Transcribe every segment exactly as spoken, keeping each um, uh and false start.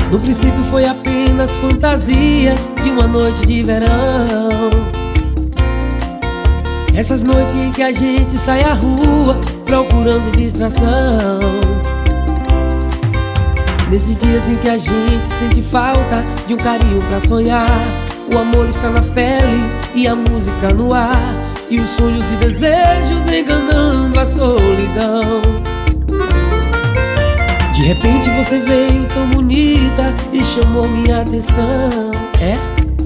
No princípio foi apenas fantasias de uma noite de verão. Essas noites em que a gente sai à rua procurando distração. Nesses dias em que a gente sente falta de um carinho pra sonhar. O amor está na pele e a música no ar, e os sonhos e desejos enganando a solidão. De repente você veio tão bonita e chamou minha atenção. É?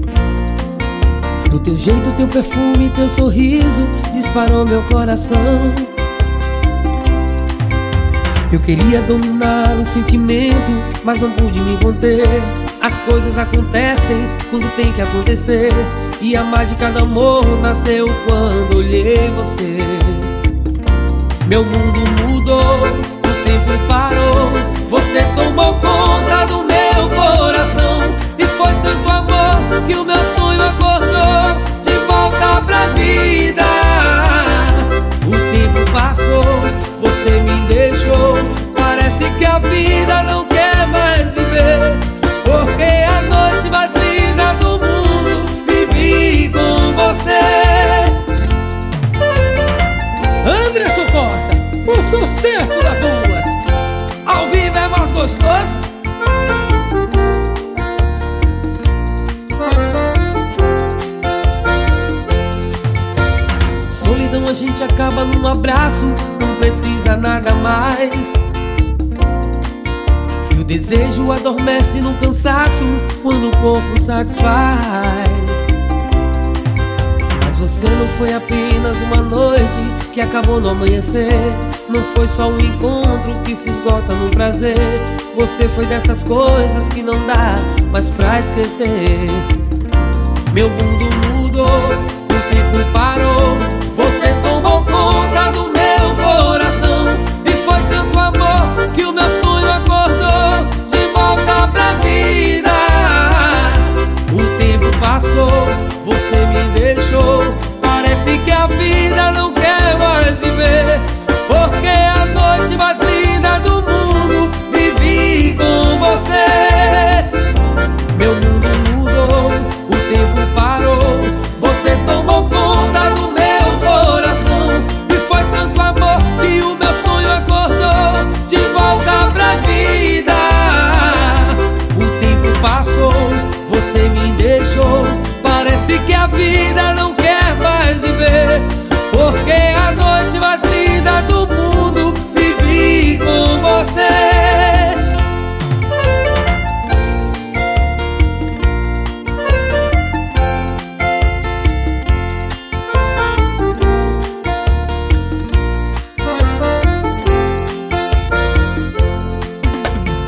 Do teu jeito, teu perfume, teu sorriso disparou meu coração. Eu queria dominar o sentimento, mas não pude me conter. As coisas acontecem quando tem que acontecer, e a mágica do amor nasceu quando olhei você. Meu mundo mudou, o tempo parou, você tomou conta do meu coração. E foi tanto amor que o meu sonho acordou de volta pra vida. O tempo passou, você me deixou, parece que a vida não quer mais viver, porque a noite mais linda do mundo vivi com você. Anderson Costa, o sucesso das ruas. Ao vivo é mais gostoso. Solidão a gente acaba num abraço, não precisa nada mais. E o desejo adormece no cansaço quando o corpo satisfaz. Mas você não foi apenas uma noite que acabou no amanhecer. Não foi só um encontro que se esgota no prazer. Você foi dessas coisas que não dá mais pra esquecer. Meu mundo mudou, o tempo parou, você